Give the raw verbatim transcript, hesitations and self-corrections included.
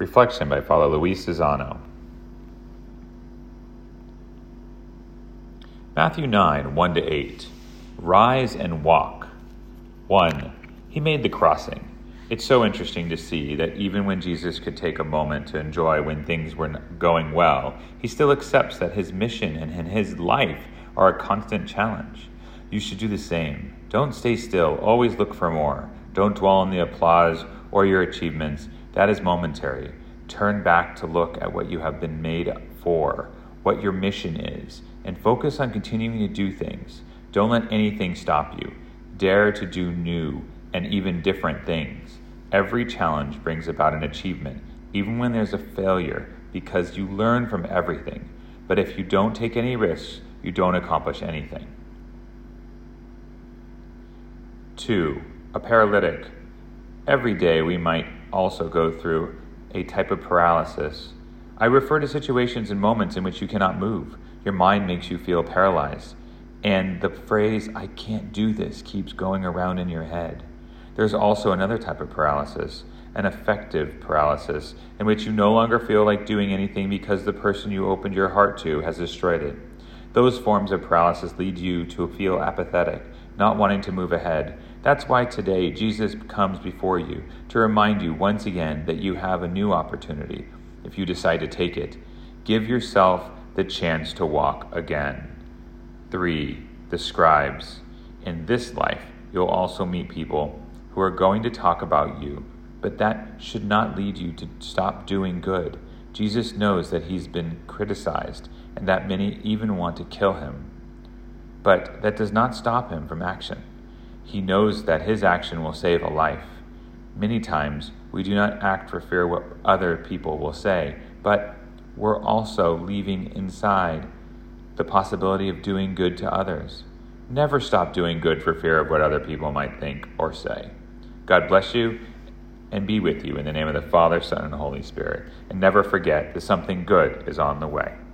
Reflection by Father Luis Zizano. Matthew nine, one to eight. Rise and walk. one. He made the crossing. It's so interesting to see that even when Jesus could take a moment to enjoy when things were going well, he still accepts that his mission and his life are a constant challenge. You should do the same. Don't stay still. Always look for more. Don't dwell on the applause or your achievements. That is momentary. Turn back to look at what you have been made for, what your mission is, and focus on continuing to do things. Don't let anything stop you. Dare to do new and even different things. Every challenge brings about an achievement, even when there's a failure, because you learn from everything. But if you don't take any risks, you don't accomplish anything. Two, a paralytic. Every day we might also go through a type of paralysis. I refer to situations and moments in which you cannot move. Your mind makes you feel paralyzed. And the phrase, "I can't do this," keeps going around in your head. There's also another type of paralysis, an affective paralysis, in which you no longer feel like doing anything because the person you opened your heart to has destroyed it. Those forms of paralysis lead you to feel apathetic, not wanting to move ahead. That's why today Jesus comes before you to remind you once again that you have a new opportunity if you decide to take it. Give yourself the chance to walk again. Three, the scribes. In this life, you'll also meet people who are going to talk about you, but that should not lead you to stop doing good. Jesus knows that he's been criticized and that many even want to kill him. But that does not stop him from action. He knows that his action will save a life. Many times, we do not act for fear of what other people will say, but we're also leaving inside the possibility of doing good to others. Never stop doing good for fear of what other people might think or say. God bless you and be with you in the name of the Father, Son, and Holy Spirit. And never forget that something good is on the way.